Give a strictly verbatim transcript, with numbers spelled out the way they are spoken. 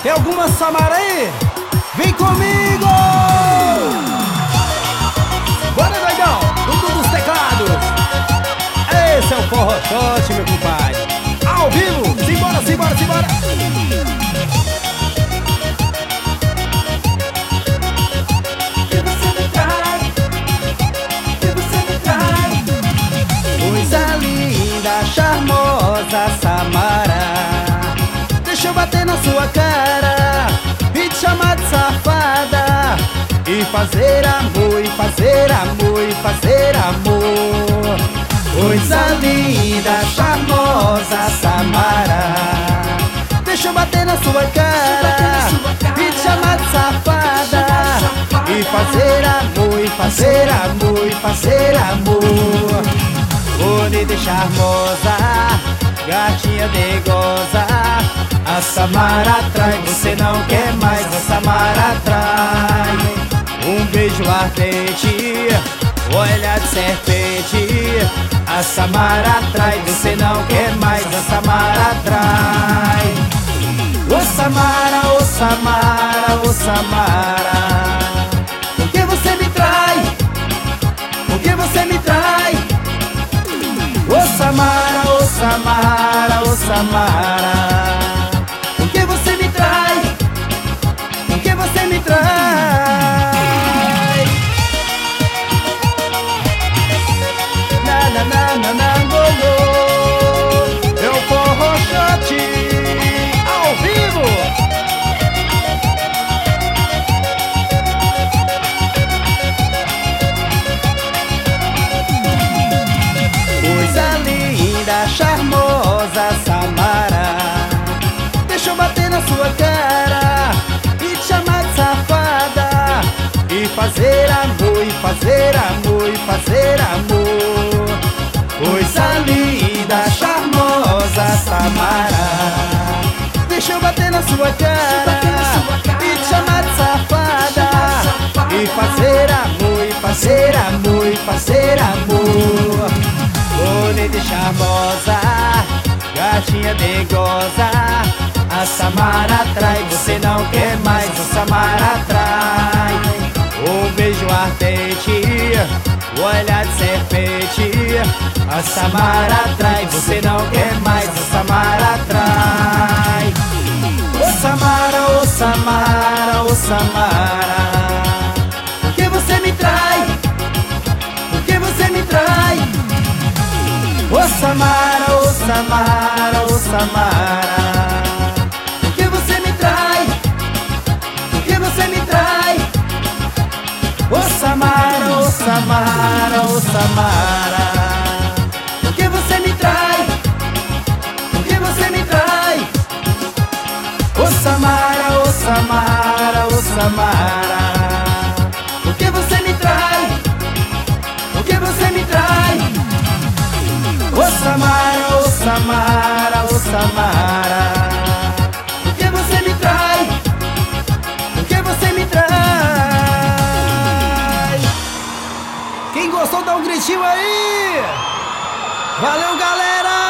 Tem alguma Samara aí? Vem comigo! Bora, doidão! Tudo dos teclados! Esse é o Forró Shot, meu compadre! Ao vivo! Simbora, simbora, simbora! Que você me trai, que você me trai. Coisa linda, charmosa Samara, deixa eu bater na sua cara e te chamar de safada, e fazer amor, e fazer amor, e fazer amor. Coisa linda, charmosa Samara, deixa eu bater na sua cara e te chamar de safada, e fazer amor, e fazer amor, e fazer amor. Bonita e charmosa, gatinha negosa, a Samara atrai, você não quer mais, a Samara atrai. Um beijo ardente, olhar de serpente, a Samara atrai, você não quer mais, a Samara atrai. Ô Samara, ô Samara, ô Samara, por que você me trai? Por que você me trai? Ô Samara, ô Samara, ô Samara, por que você me trai? Por que você me trai? Na na na na na go, go. Eu Forró Shot ao vivo. Coisa linda, charmosa Samara, deixa eu bater na sua cara e te chamar de safada, e fazer amor, e fazer amor, e fazer amor. Coisa linda, charmosa Samara, deixa eu bater na sua cara e te chamar de safada, e fazer amor, e fazer amor, e fazer amor. Bonita e charmosa, gatinha negosa, a Samara atrai, você não quer mais, a Samara atrai. Um beijo ardente, olhar de serpente, a Samara atrai, você não quer mais, a Samara atrai. Ô Samara, ô Samara, ô Samara, por que você me trai? Por que você me trai? Ô Samara, ô Samara, ô Samara, por que você me trai? Por que você me trai? Ô Samara, ô Samara, ô Samara, por que você me trai? Por que você me trai? Ô Samara, ô Samara, ô Samara, por que você me trai? Por que você me trai? Ô Samara, ô Samara, ô Samara, por que você me trai? Por que você me trai? Quem gostou dá um gritinho aí! Valeu, galera!